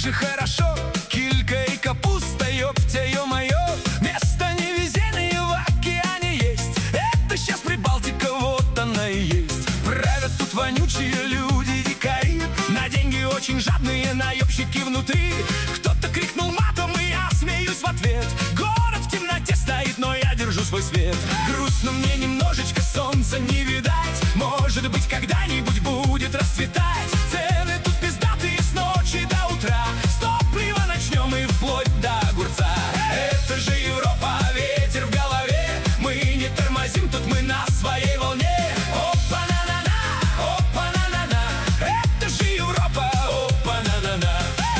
же хорошо, килька и капуста, ёптя, ё-моё. Место невезения в океане есть. Это сейчас Прибалтика, вот она и есть. Правят тут вонючие люди, дикари, на деньги очень жадные наебщики внутри. Кто-то крикнул матом, и я смеюсь в ответ. Город в темноте стоит, но я держу свой свет. Грустно мне немножечко, солнца не видать. Может быть, когда-нибудь будет расцветать. Цены тут пиздатые с ночи до утра. С топлива начнем и вплоть до огурца. Это же Европа, ветер в голове. Мы не тормозим, тут мы на своей волне. Опа-на-на-на, опа-на-на-на. Это же Европа, опа-на-на-на.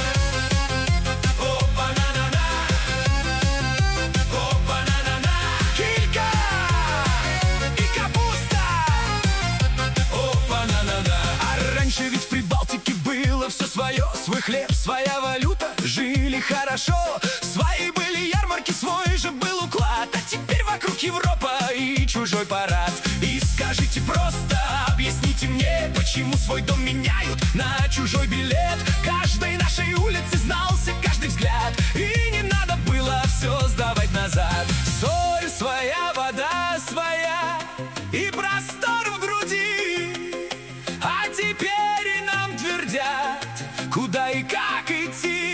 Опа-на-на-на, опа-на-на-на. Килька и капуста. Опа-на-на-на. А раньше ведь в Прибалтике было все свое. Свой хлеб, своя валюта, жили хорошо. Свои были ярмарки, свой же был уклад. А теперь вокруг Европа и чужой парад. И скажите просто, объясните мне, почему свой дом меняют на чужой билет. Каждой нашей улице знался каждый взгляд, и не надо было все сдавать назад. Соль своя, вода своя и простор в груди. А теперь нам твердят, куда и как идти.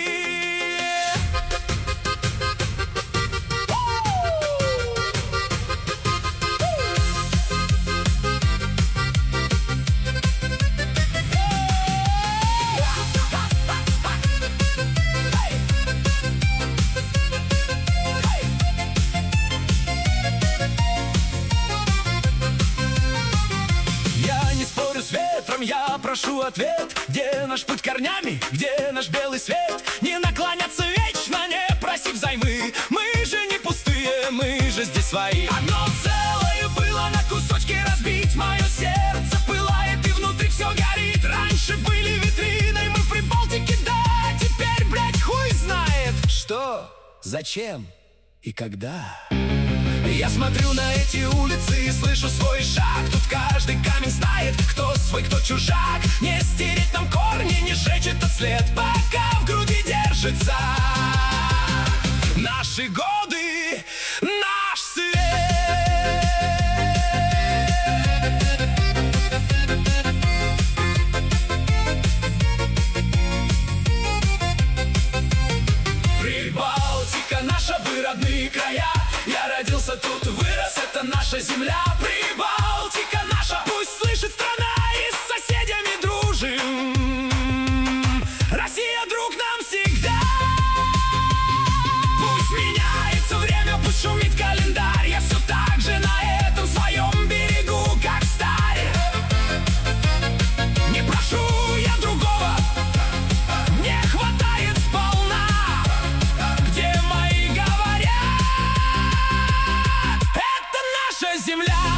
Я прошу ответ, где наш путь корнями, где наш белый свет? Не наклоняться вечно, не проси взаймы. Мы же не пустые, мы же здесь свои. Одно целое было на кусочки разбить. Мое сердце пылает и внутри все горит. Раньше были витриной мы в Прибалтике, да. Теперь, блядь, хуй знает что, зачем и когда. Я смотрю на эти улицы и слышу свой шаг. Тут каждый камень знает, кто свой, кто чужак. Не стереть нам корни, не сжечь этот след, пока в груди держится наши годы, наш свет. Прибалтика наша, вы родные края. Я родился тут, вырос, это наша земля. Прибалтика наша, пусть слышит страна, и с соседями дружим. Россия друг нам всегда. Пусть меняется время, пусть шумит календарь. Я все так же на этом своем берегу, как сталь. Не прошу я другого, мне хватает сполна. Где мои говорят, это наша земля.